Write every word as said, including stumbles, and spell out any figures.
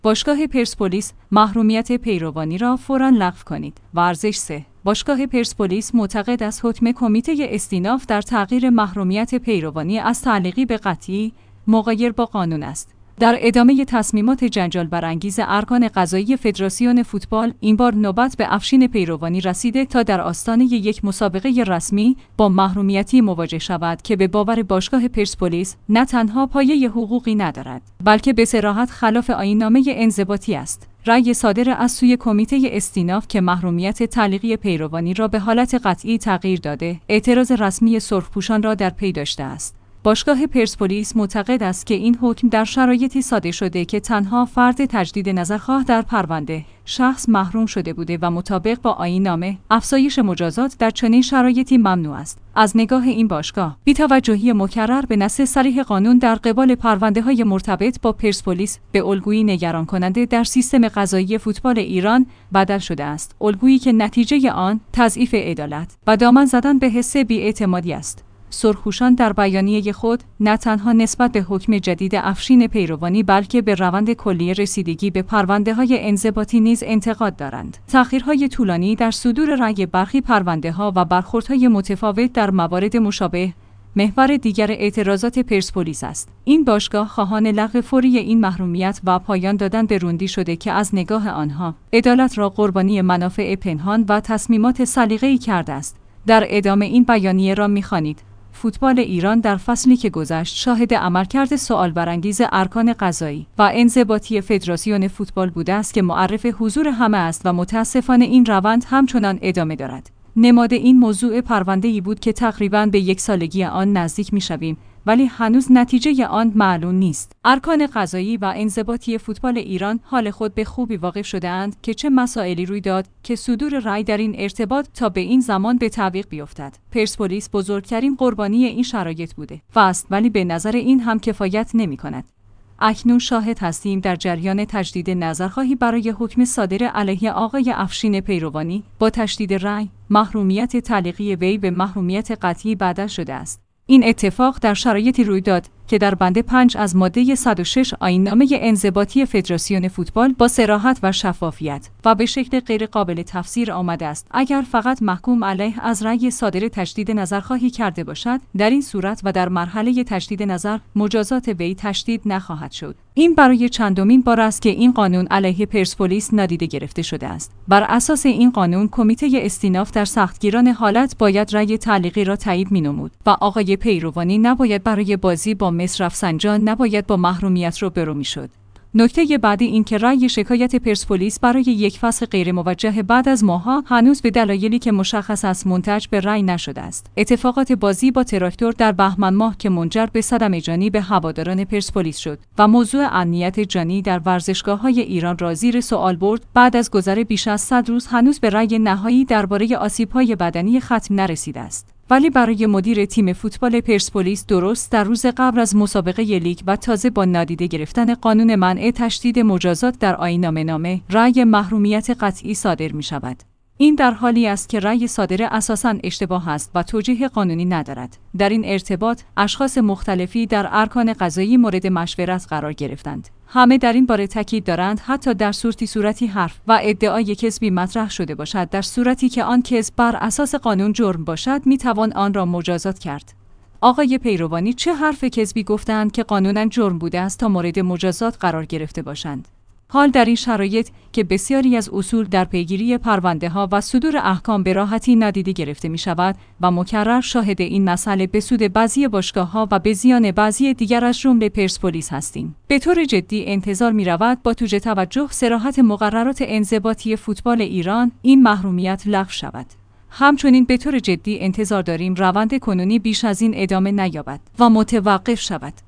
باشگاه پرسپولیس محرومیت پیروانی را فوراً لغو کنید. ورزش سه. باشگاه پرسپولیس معتقد است حکم کمیته استیناف در تغییر محرومیت پیروانی از تعلیقی به قطعی مغایر با قانون است. در ادامه تصمیمات جنجال برانگیز ارکان قضایی فدراسیون فوتبال، این بار نوبت به افشین پیروانی رسیده تا در آستانه یک مسابقه رسمی با محرومیتی مواجه شود که به باور باشگاه پرسپولیس نه تنها پایه حقوقی ندارد، بلکه به صراحت خلاف آیین‌نامه انضباطی است. رأی صادر از سوی کمیته استیناف که محرومیت تعلیقی پیروانی را به حالت قطعی تغییر داده، اعتراض رسمی سرخپوشان را در پی داشته است. باشگاه پرسپولیس معتقد است که این حکم در شرایطی صادر شده که تنها فرد تجدید نظرخواه در پرونده شخص محروم شده بوده و مطابق با آیین‌نامه افزایش مجازات در چنین شرایطی ممنوع است. از نگاه این باشگاه، بی‌توجهی مکرر به نص صریح قانون در قبال پرونده‌های مرتبط با پرسپولیس به الگویی نگران کننده در سیستم قضایی فوتبال ایران بدل شده است، الگویی که نتیجه آن تضعیف عدالت و دامن زدن به حس بی‌اعتمادی است. سرخپوشان در بیانیه خود نه تنها نسبت به حکم جدید افشین پیروانی بلکه به روند کلی رسیدگی به پرونده‌های انضباطی نیز انتقاد دارند. تأخیرهای طولانی در صدور رأی برخی پرونده‌ها و برخوردهای متفاوت در موارد مشابه محور دیگر اعتراضات پرسپولیس است. این باشگاه خواهان لغو فوری این محرومیت و پایان دادن به روندی شده که از نگاه آنها عدالت را قربانی منافع پنهان و تصمیمات سلیقه‌ای کرده است. در ادامه این بیانیه را می‌خوانید: فوتبال ایران در فصلی که گذشت شاهد عملکرد سوال برانگیز ارکان قضایی و انضباطی فدراسیون فوتبال بوده است که معرف حضور همه است و متاسفانه این روند همچنان ادامه دارد. نماد این موضوع پرونده‌ای بود که تقریباً به یک سالگی آن نزدیک می‌شویم، ولی هنوز نتیجه آن معلوم نیست. ارکان قضایی و انضباطی فوتبال ایران حال خود به خوبی واقف شده‌اند که چه مسائلی روی داد که صدور رأی در این ارتباط تا به این زمان به تعویق بیفتد. پرسپولیس بزرگترین قربانی این شرایط بوده و است، ولی به نظر این هم کفایت نمی‌کند. اکنون شاهد هستیم در جریان تجدید نظرخواهی برای حکم صادر علیه آقای افشین پیروانی با تشدید رأی محرومیت تعلیقی وی به محرومیت قطعی بدل شده است. این اتفاق در شرایطی روی داد که در بند پنج از ماده صد و شش آیین‌نامه انضباطی فدراسیون فوتبال با صراحت و شفافیت و به شکل غیر قابل تفسیر آمده است: اگر فقط محکوم علیه از رأی صادر تجدید نظرخواهی کرده باشد، در این صورت و در مرحله تجدید نظر مجازات وی تشدید نخواهد شد. این برای چندمین بار است که این قانون علیه پرسپولیس نادیده گرفته شده است. بر اساس این قانون کمیته استیناف در سختگیران حالت باید رأی تعلیقی را تایید می‌نمود و آقای پیروانی نباید برای بازی با مصر رفسنجان نباید با محرومیت رو برو میشد. نکته بعدی این که رأی شکایت پرسپولیس برای یک فصل غیر موجه بعد از ماه‌ها هنوز به دلایلی که مشخص است منتج به رأی نشده است. اتفاقات بازی با تراکتور در بهمن ماه که منجر به صدمه جانی به هواداران پرسپولیس شد و موضوع امنیت جانی در ورزشگاه‌های ایران را زیر سوال برد، بعد از گذر بیش از صد روز هنوز به رأی نهایی درباره آسیب‌های بدنی ختم نرسیده است. ولی برای مدیر تیم فوتبال پرسپولیس درست در روز قبل از مسابقه لیگ و تازه با نادیده گرفتن قانون منع تشدید مجازات در آیین‌نامه رأی محرومیت قطعی صادر می شود. این در حالی است که رأی صادر اساساً اشتباه است و توجیه قانونی ندارد. در این ارتباط اشخاص مختلفی در ارکان قضایی مورد مشورت قرار گرفتند. همه در این باره تاکید دارند حتی در صورتی صورتی حرف و ادعای کذبی مطرح شده باشد، در صورتی که آن کذب بر اساس قانون جرم باشد می توان آن را مجازات کرد. آقای پیروانی چه حرف کذبی گفتند که قانونا جرم بوده است تا مورد مجازات قرار گرفته باشند؟ حال در این شرایط که بسیاری از اصول در پیگیری پرونده‌ها و صدور احکام به راحتی نادیده گرفته می شود و مکرر شاهد این مسئله به سود بعضی باشگاه‌ها و به زیان بعضی دیگر از جمله پرسپولیس هستیم. به طور جدی انتظار می رود با توجه توجه صراحت مقررات انضباطی فوتبال ایران این محرومیت لغو شود. همچنین به طور جدی انتظار داریم روند کنونی بیش از این ادامه نیابد و متوقف شود.